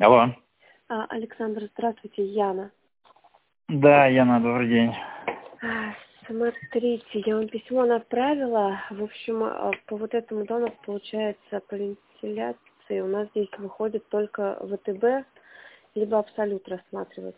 Алло. Александр, здравствуйте, Яна. Да, Яна, добрый день. Смотрите, я вам письмо направила. В общем, по вот этому дону, получается, по вентиляции у нас здесь выходит только ВТБ, либо Абсолют рассматривать.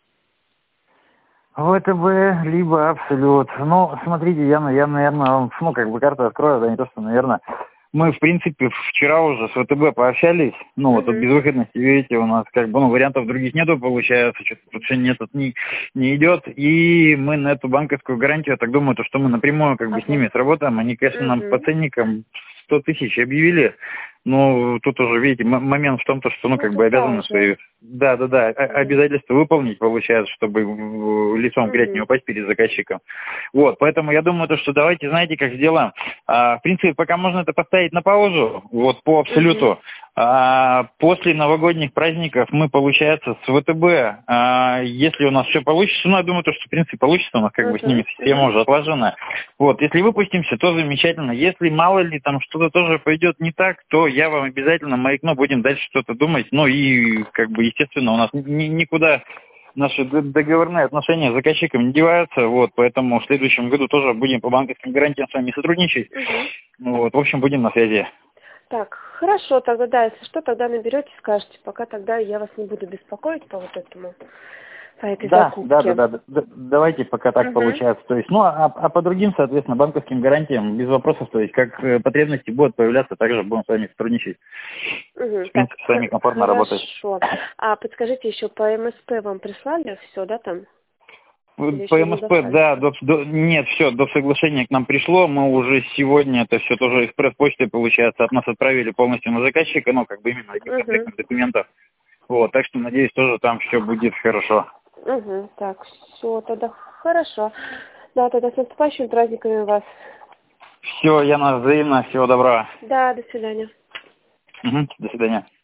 ВТБ, либо Абсолют. Ну, смотрите, Яна, я, наверное, вам, карту открою, да не то, что, наверное. Мы, в принципе, вчера уже с ВТБ пообщались, вот от безвыходности, видите, у нас вариантов других нету, получается, что-то решение этот не идет, и мы на эту банковскую гарантию, я так думаю, что мы напрямую с ними сработаем, они, конечно, нам по ценникам 100 тысяч объявили, но тут уже, видите, момент в том, что, обязаны свои, обязательства выполнить, получается, чтобы лицом в грязь не упасть перед заказчиком. Вот, поэтому я думаю, что давайте, знаете, как сделаем. В принципе, пока можно это поставить на паузу, вот, по Абсолюту. После новогодних праздников мы, получается, с ВТБ, если у нас все получится, я думаю, что, в принципе, получится, у нас с ними система уже отлажена. Вот, если выпустимся, то замечательно. Если мало ли там что-то тоже пойдет не так, то я вам обязательно маякну, будем дальше что-то думать. Ну и, естественно, у нас никуда наши договорные отношения с заказчиком не деваются, вот, поэтому в следующем году тоже будем по банковским гарантиям с вами сотрудничать. Вот, в общем, будем на связи. Так, хорошо, тогда да, если что, тогда наберете, скажете, пока тогда я вас не буду беспокоить по вот этому, по этой закупке. Да, давайте пока так получается. То есть, а по другим, соответственно, банковским гарантиям без вопросов, то есть, как потребности будут появляться, также будем с вами сотрудничать. В принципе, с вами комфортно работать. Хорошо. А подскажите, еще по МСП вам прислали все, да, там? По МСП, да, нет, все, до соглашения к нам пришло, мы уже сегодня это все тоже экспресс-почтой, получается, от нас отправили полностью на заказчика, именно одних комплектных документов. Вот, так что, надеюсь, тоже там все будет хорошо. Так, все, тогда хорошо. Да, тогда с наступающими праздниками вас. Все, Яна, взаимно, всего доброго. Да, до свидания. До свидания.